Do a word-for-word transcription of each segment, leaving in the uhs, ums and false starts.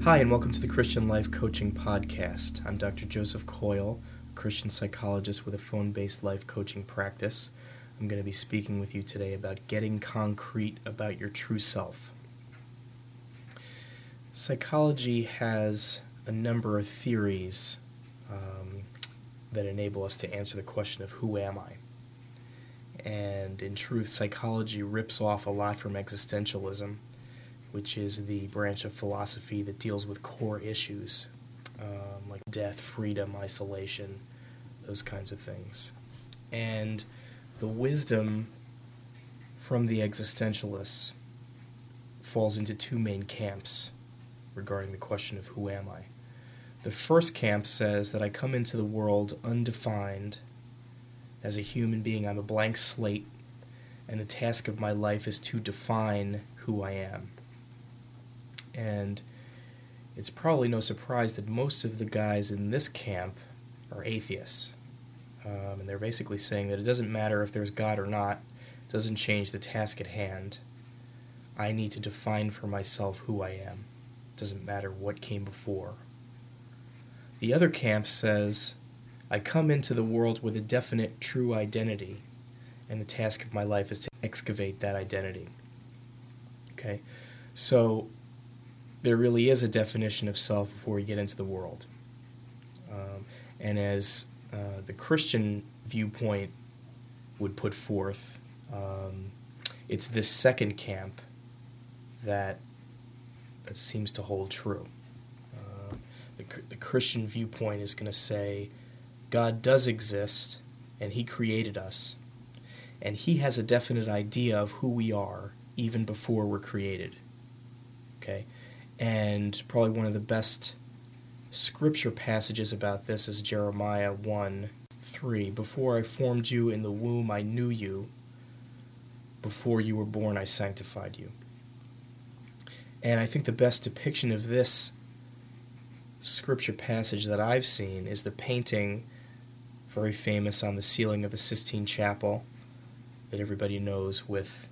Hi, and welcome to the Christian Life Coaching Podcast. I'm Doctor Joseph Coyle, a Christian psychologist with a phone-based life coaching practice. I'm going to be speaking with you today about getting concrete about your true self. Psychology has a number of theories um, that enable us to answer the question of who am I? And in truth, psychology rips off a lot from existentialism, which is the branch of philosophy that deals with core issues, um, like death, freedom, isolation, those kinds of things. And the wisdom from the existentialists falls into two main camps regarding the question of who am I. The first camp says that I come into the world undefined. As a human being, I'm a blank slate, and the task of my life is to define who I am. And it's probably no surprise that most of the guys in this camp are atheists. Um, and they're basically saying that it doesn't matter if there's God or not. It doesn't change the task at hand. I need to define for myself who I am. It doesn't matter what came before. The other camp says, I come into the world with a definite true identity, and the task of my life is to excavate that identity. Okay? So there really is a definition of self before you get into the world. Um, and as uh, the Christian viewpoint would put forth, um, it's this second camp that, that seems to hold true. Uh, the, the Christian viewpoint is going to say, God does exist, and He created us, and He has a definite idea of who we are even before we're created. Okay? And probably one of the best scripture passages about this is Jeremiah one three. Before I formed you in the womb, I knew you. Before you were born, I sanctified you. And I think the best depiction of this scripture passage that I've seen is the painting, very famous on the ceiling of the Sistine Chapel, that everybody knows, with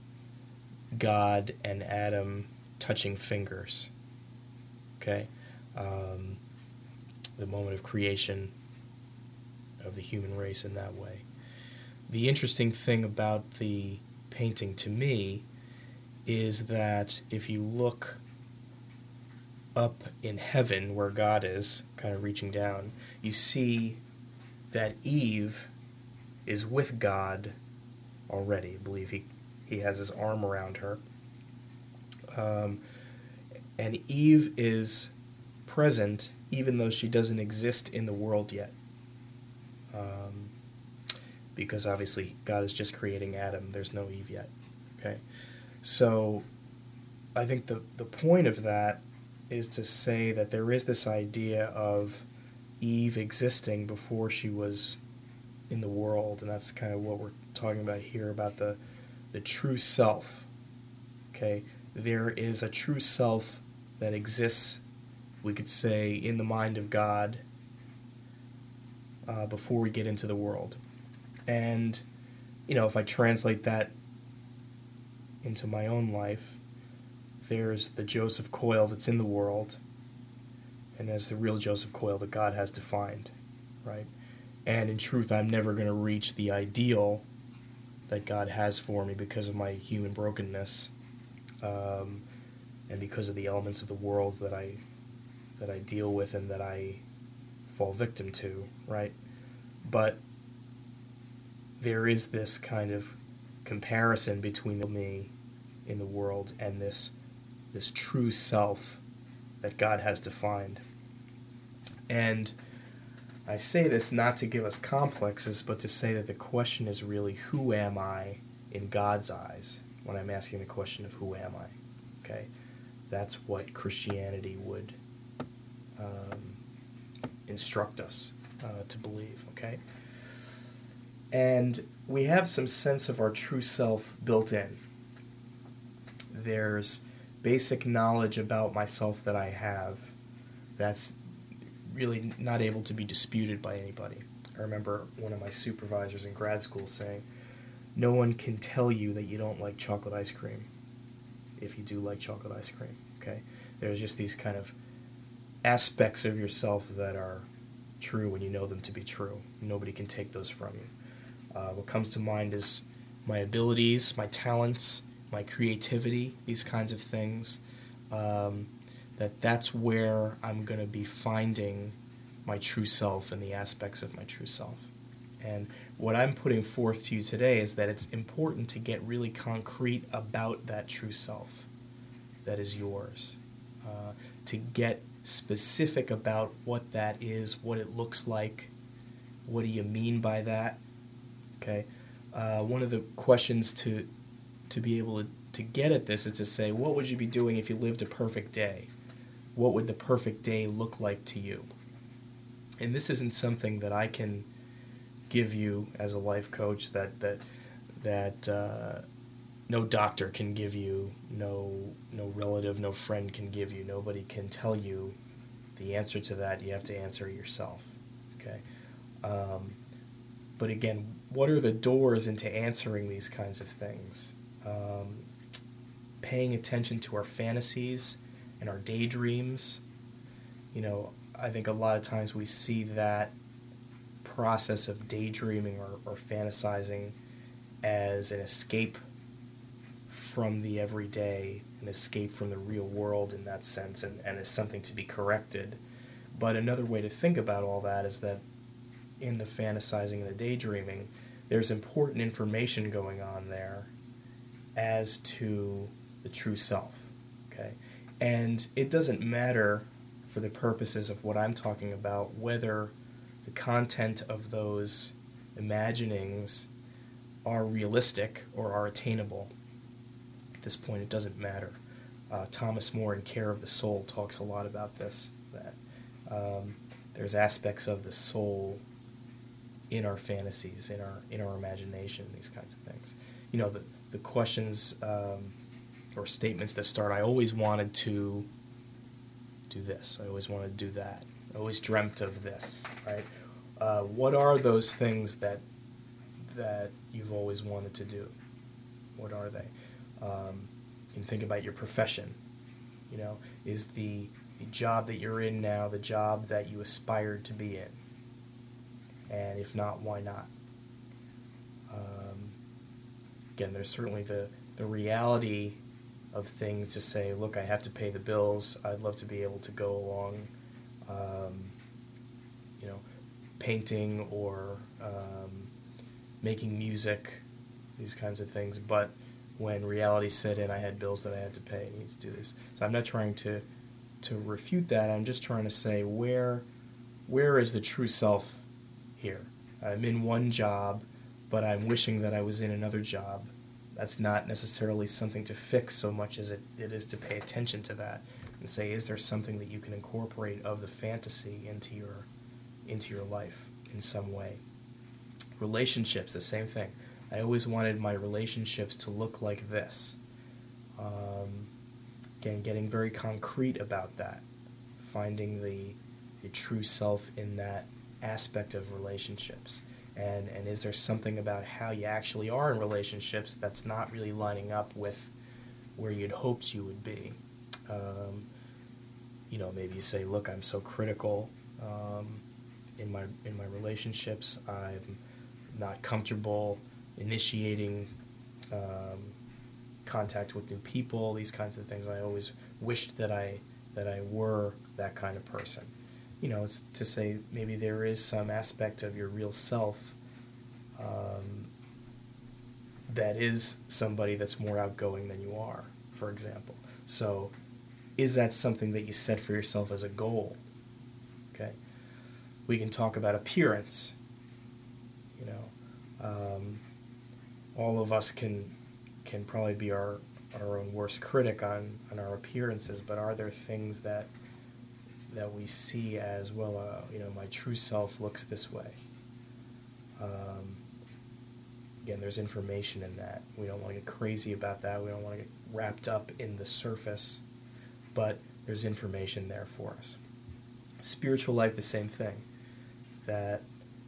God and Adam touching fingers. Okay, um, the moment of creation of the human race in that way. The interesting thing about the painting to me is that if you look up in heaven where God is, kind of reaching down, you see that Eve is with God already. I believe he, he has his arm around her. Um, And Eve is present even though she doesn't exist in the world yet. Um, because obviously God is just creating Adam. There's no Eve yet. Okay? So I think the, the point of that is to say that there is this idea of Eve existing before she was in the world. And that's kind of what we're talking about here, about the, the true self. Okay? There is a true self that exists, we could say, in the mind of God uh, before we get into the world. And, you know, if I translate that into my own life, there's the Joseph Coyle that's in the world, and there's the real Joseph Coyle that God has defined, right? And in truth, I'm never going to reach the ideal that God has for me because of my human brokenness. Um, and because of the elements of the world that I that I deal with and that I fall victim to, right? But there is this kind of comparison between me in the world and this this true self that God has defined. And I say this not to give us complexes, but to say that the question is really, who am I in God's eyes when I'm asking the question of who am I? Okay? That's what Christianity would um, instruct us uh, to believe, okay? And we have some sense of our true self built in. There's basic knowledge about myself that I have that's really not able to be disputed by anybody. I remember one of my supervisors in grad school saying, no one can tell you that you don't like chocolate ice cream if you do like chocolate ice cream, okay? There's just these kind of aspects of yourself that are true when you know them to be true. Nobody can take those from you. Uh, what comes to mind is my abilities, my talents, my creativity, these kinds of things. Um, that that's where I'm going to be finding my true self and the aspects of my true self. And what I'm putting forth to you today is that it's important to get really concrete about that true self that is yours. Uh, to get specific about what that is, what it looks like, what do you mean by that? Okay. Uh, one of the questions to to be able to, to get at this is to say, what would you be doing if you lived a perfect day? What would the perfect day look like to you? And this isn't something that I can give you as a life coach, that that that uh, no doctor can give you, no no relative, no friend can give you. Nobody can tell you the answer to that. You have to answer it yourself. Okay. Um, but again, what are the doors into answering these kinds of things? Um, paying attention to our fantasies and our daydreams. You know, I think a lot of times we see that process of daydreaming or, or fantasizing as an escape from the everyday, an escape from the real world in that sense, and, and as something to be corrected. But another way to think about all that is that in the fantasizing and the daydreaming, there's important information going on there as to the true self. Okay? And it doesn't matter, for the purposes of what I'm talking about, whether the content of those imaginings are realistic or are attainable. At this point, it doesn't matter. Uh, Thomas More in Care of the Soul talks a lot about this, that um, there's aspects of the soul in our fantasies, in our in our imagination, these kinds of things. You know, the, the questions um, or statements that start, I always wanted to do this, I always wanted to do that, I always dreamt of this, right? Uh, what are those things that that you've always wanted to do? What are they? Um, you can think about your profession. You know, is the, the job that you're in now the job that you aspired to be in? And if not, why not? Um, again, there's certainly the, the reality of things to say, look, I have to pay the bills. I'd love to be able to go along, um, you know, painting or um, making music, these kinds of things. But when reality set in, I had bills that I had to pay. I need to do this. So I'm not trying to to refute that. I'm just trying to say, where where is the true self here? I'm in one job, but I'm wishing that I was in another job. That's not necessarily something to fix so much as it, it is to pay attention to that and say, is there something that you can incorporate of the fantasy into your into your life in some way? Relationships, the same thing. I always wanted my relationships to look like this. Um, again, getting very concrete about that, finding the the true self in that aspect of relationships. And and is there something about how you actually are in relationships that's not really lining up with where you'd hoped you would be? Um, you know, maybe you say, look, I'm so critical um, in my in my relationships. I'm not comfortable initiating um, contact with new people. These kinds of things. I always wished that I that I were that kind of person. You know, it's to say maybe there is some aspect of your real self um, that is somebody that's more outgoing than you are, for example. So is that something that you set for yourself as a goal? Okay. We can talk about appearance. You know, um, all of us can can probably be our, our own worst critic on, on our appearances, but are there things that that we see as, well, uh, you know, my true self looks this way? Um, again, there's information in that. We don't want to get crazy about that. We don't want to get wrapped up in the surface, but there's information there for us. Spiritual life, the same thing. That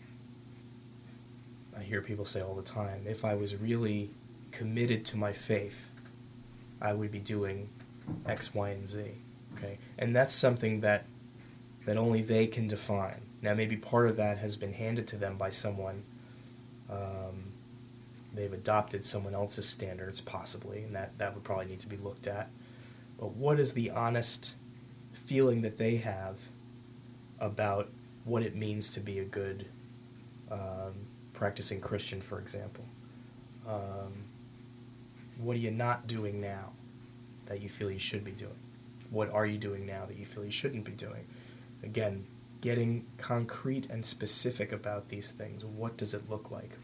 I hear people say all the time, if I was really committed to my faith, I would be doing X, Y, and Z. Okay, and that's something that that only they can define. Now, maybe part of that has been handed to them by someone. Um, they've adopted someone else's standards, possibly, and that, that would probably need to be looked at. But what is the honest feeling that they have about what it means to be a good um, practicing Christian, for example? Um, what are you not doing now that you feel you should be doing? What are you doing now that you feel you shouldn't be doing? Again, getting concrete and specific about these things. What does it look like?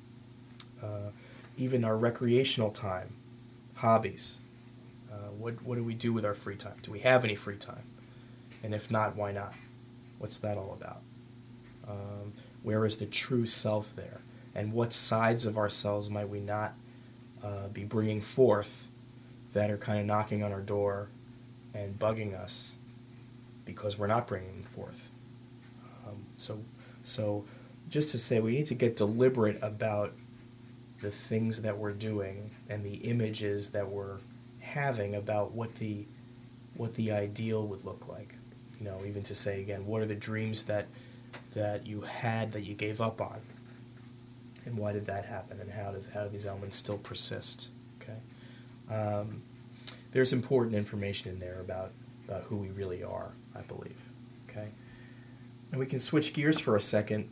Uh, even our recreational time, hobbies. Uh, what what do we do with our free time? Do we have any free time? And if not, why not? What's that all about? Um, where is the true self there? And what sides of ourselves might we not uh, be bringing forth that are kind of knocking on our door and bugging us because we're not bringing them forth? Um, so, so just to say, we need to get deliberate about the things that we're doing and the images that we're having about what the what the ideal would look like. You know, even to say again, what are the dreams that that you had that you gave up on, and why did that happen, and how does how do these elements still persist? Okay, um, there's important information in there about about who we really are, I believe. Okay, and we can switch gears for a second.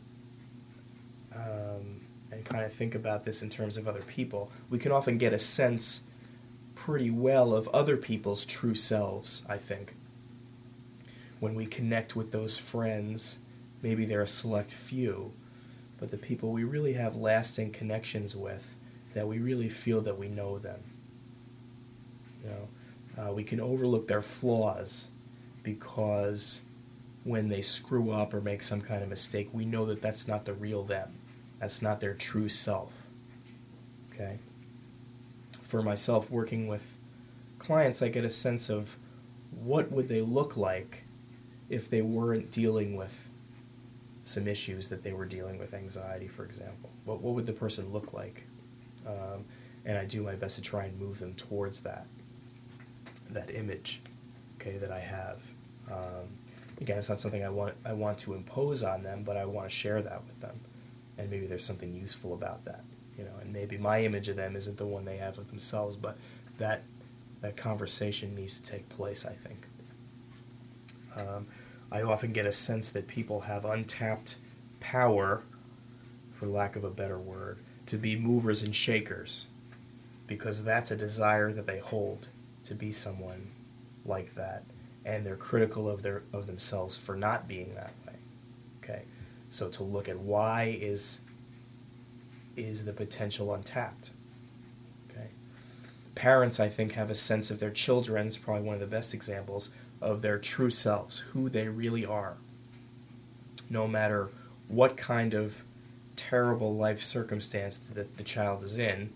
Um, and kind of think about this in terms of other people. We can often get a sense pretty well of other people's true selves, I think. When we connect with those friends, maybe they're a select few, but the people we really have lasting connections with, that we really feel that we know them. You know, uh, we can overlook their flaws because when they screw up or make some kind of mistake, we know that that's not the real them. That's not their true self. Okay? For myself, working with clients, I get a sense of what would they look like if they weren't dealing with some issues that they were dealing with, anxiety, for example. What, what would the person look like? Um, and I do my best to try and move them towards that, that image, okay, that I have. Um, again, it's not something I want, I want to impose on them, but I want to share that with them. And maybe there's something useful about that, you know. And maybe my image of them isn't the one they have of themselves, but that that conversation needs to take place, I think. Um, I often get a sense that people have untapped power, for lack of a better word, to be movers and shakers, because that's a desire that they hold, to be someone like that, and they're critical of their of themselves for not being that way. Okay. So to look at why is is the potential untapped. Okay. Parents, I think, have a sense of their children, it's probably one of the best examples, of their true selves, who they really are. No matter what kind of terrible life circumstance that the child is in,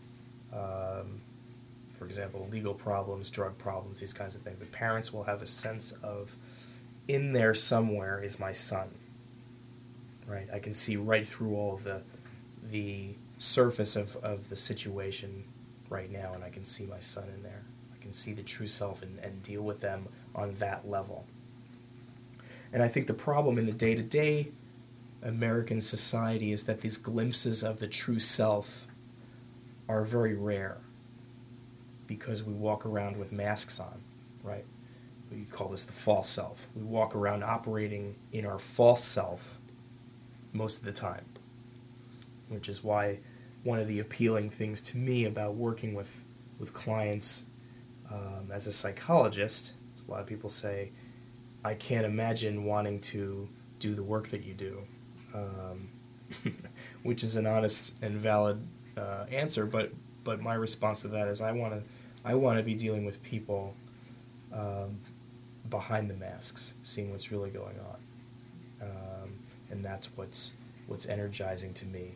um, for example, legal problems, drug problems, these kinds of things, the parents will have a sense of, in there somewhere is my son. Right, I can see right through all of the the surface of, of the situation right now, and I can see my son in there. I can see the true self and, and deal with them on that level. And I think the problem in the day-to-day American society is that these glimpses of the true self are very rare because we walk around with masks on, right? We call this the false self. We walk around operating in our false self most of the time, which is why one of the appealing things to me about working with, with clients um, as a psychologist, a lot of people say, I can't imagine wanting to do the work that you do, um, which is an honest and valid uh, answer, but, but my response to that is I want to I want to be dealing with people um, behind the masks, seeing what's really going on. Um, and that's what's what's energizing to me.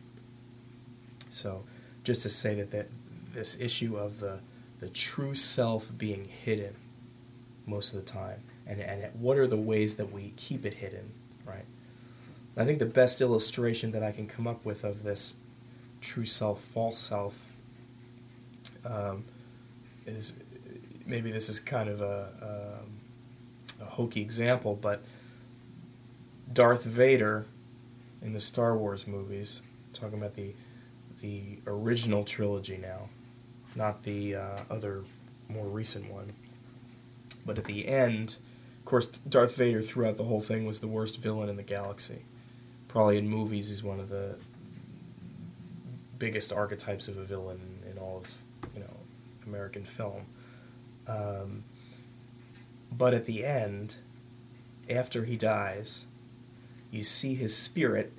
So just to say that, that this issue of the the true self being hidden most of the time, and, and what are the ways that we keep it hidden, right? I think the best illustration that I can come up with of this true self, false self, um, is, maybe this is kind of a, um, a hokey example, but Darth Vader in the Star Wars movies, talking about the the original trilogy now, not the uh, other more recent one. But at the end, of course, Darth Vader throughout the whole thing was the worst villain in the galaxy. Probably in movies, he's one of the biggest archetypes of a villain in, in all of, you know, American film. Um, but at the end, after he dies, you see his spirit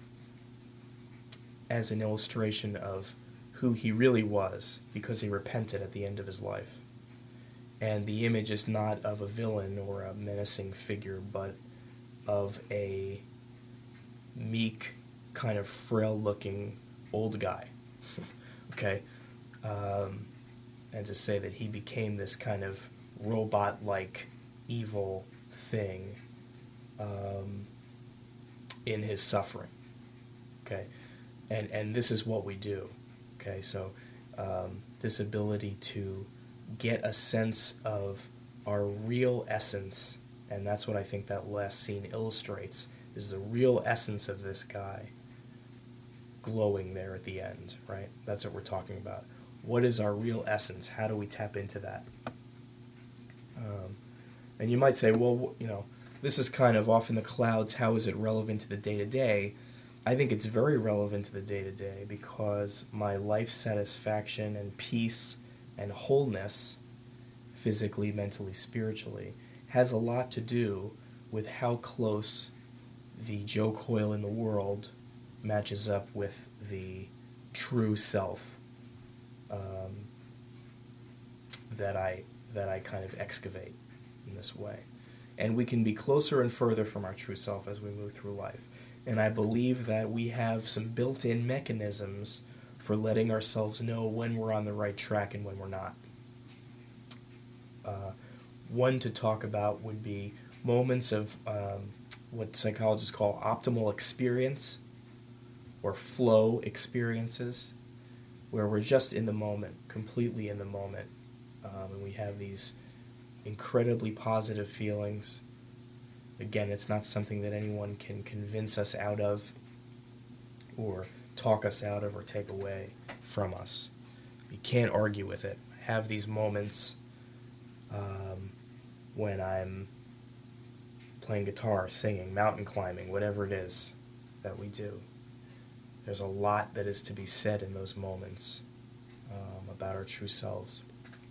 as an illustration of who he really was because he repented at the end of his life. And the image is not of a villain or a menacing figure, but of a meek, kind of frail-looking old guy. Okay? Um, and to say that he became this kind of robot-like evil thing um, in his suffering. Okay? And and this is what we do. Okay? So um, this ability to get a sense of our real essence, and that's what I think that last scene illustrates, is the real essence of this guy glowing there at the end, right? That's what we're talking about. What is our real essence? How do we tap into that? Um, and you might say, well, you know, this is kind of off in the clouds. How is it relevant to the day-to-day? I think it's very relevant to the day-to-day because my life satisfaction and peace and wholeness, physically, mentally, spiritually, has a lot to do with how close the Joe Coyle in the world matches up with the true self um, that I that I kind of excavate in this way. And we can be closer and further from our true self as we move through life. And I believe that we have some built-in mechanisms for letting ourselves know when we're on the right track and when we're not. Uh, one to talk about would be moments of um, what psychologists call optimal experience or flow experiences, where we're just in the moment, completely in the moment, um, and we have these incredibly positive feelings. Again, it's not something that anyone can convince us out of or talk us out of or take away from us. You can't argue with it. I have these moments um, when I'm playing guitar, singing, mountain climbing, whatever it is that we do. There's a lot that is to be said in those moments um, about our true selves.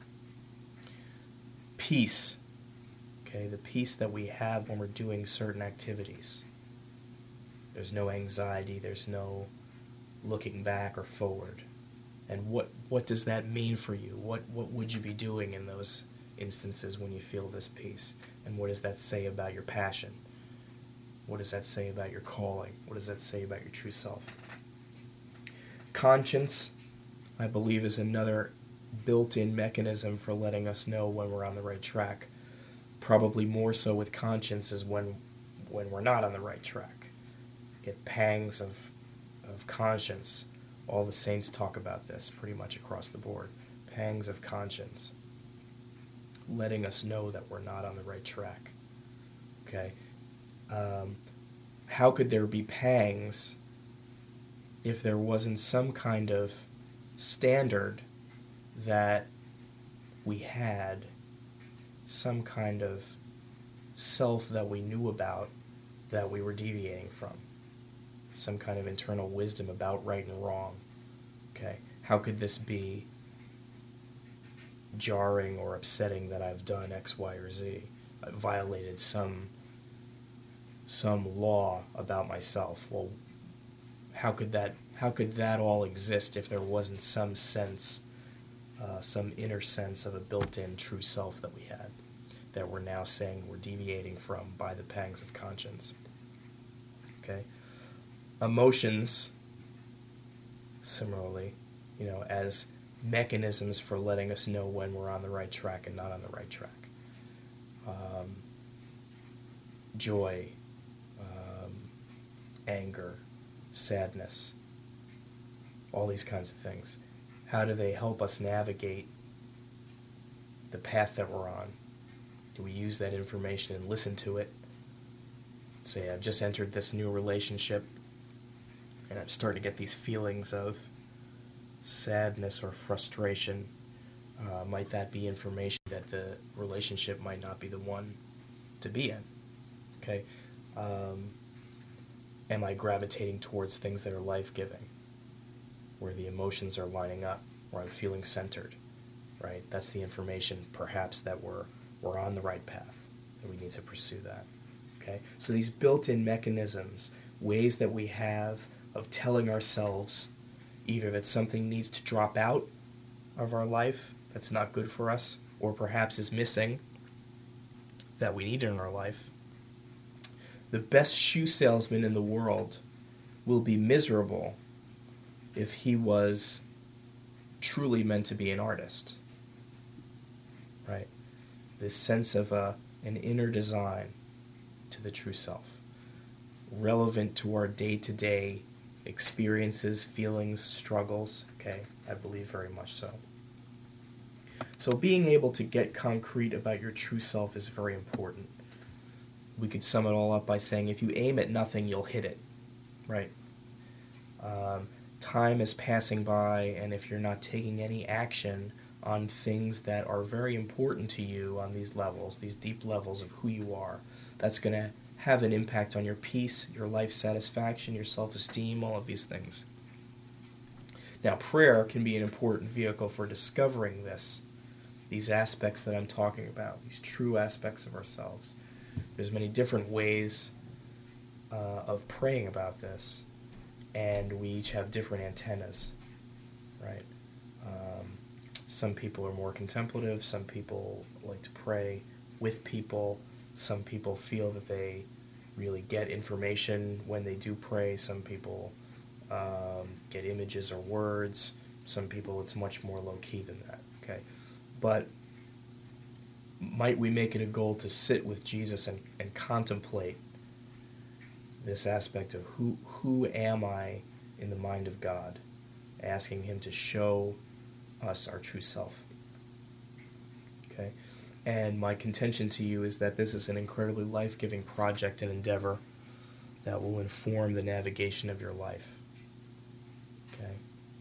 Peace. Okay, the peace that we have when we're doing certain activities. There's no anxiety, there's no looking back or forward. And what what does that mean for you? What what would you be doing in those instances when you feel this peace? And what does that say about your passion? What does that say about your calling? What does that say about your true self? Conscience, I believe, is another built-in mechanism for letting us know when we're on the right track. Probably more so with conscience is when when we're not on the right track. Get pangs of of conscience. All the saints talk about this pretty much across the board. Pangs of conscience. Letting us know that we're not on the right track. Okay? Um, how could there be pangs if there wasn't some kind of standard that we had, some kind of self that we knew about that we were deviating from, some kind of internal wisdom about right and wrong? Okay, how could this be jarring or upsetting that I've done X, Y, or Z? I've violated some some law about myself. Well, how could that how could that all exist if there wasn't some sense, uh, some inner sense of a built-in true self that we had, that we're now saying we're deviating from by the pangs of conscience? Okay, emotions, similarly, you know, as mechanisms for letting us know when we're on the right track and not on the right track. Um, joy, um, anger, sadness, all these kinds of things. How do they help us navigate the path that we're on? Do we use that information and listen to it say I've just entered this new relationship and I'm starting to get these feelings of sadness or frustration. Uh, might that be information that the relationship might not be the one to be in? Okay. Um, am I gravitating towards things that are life-giving, where the emotions are lining up, where I'm feeling centered, right? That's the information, perhaps, that we're we're on the right path, and we need to pursue that. Okay. So these built-in mechanisms, ways that we have of telling ourselves either that something needs to drop out of our life that's not good for us, or perhaps is missing that we need in our life. The best shoe salesman in the world will be miserable if he was truly meant to be an artist, right? This sense of a, an inner design to the true self, relevant to our day-to-day experiences, feelings, struggles, okay? I believe very much so. So being able to get concrete about your true self is very important. We could sum it all up by saying if you aim at nothing, you'll hit it, right? Um, time is passing by, and if you're not taking any action on things that are very important to you on these levels, these deep levels of who you are, that's going to have an impact on your peace, your life satisfaction, your self-esteem, all of these things. Now, prayer can be an important vehicle for discovering this, these aspects that I'm talking about, these true aspects of ourselves. There's many different ways uh, of praying about this, and we each have different antennas, right? Um, some people are more contemplative, some people like to pray with people, some people feel that they really get information when they do pray, some people um, get images or words, some people it's much more low-key than that, okay? But might we make it a goal to sit with Jesus and, and contemplate this aspect of who who am I in the mind of God, asking him to show us our true self. Okay? And my contention to you is that this is an incredibly life-giving project and endeavor that will inform the navigation of your life. Okay?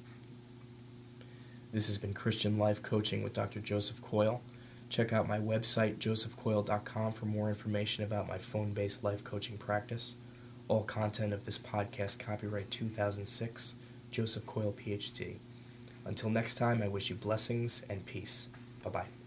This has been Christian Life Coaching with Doctor Joseph Coyle. Check out my website, joseph coyle dot com, for more information about my phone-based life coaching practice. All content of this podcast copyright two thousand six, Joseph Coyle, P H D. Until next time, I wish you blessings and peace. Bye-bye.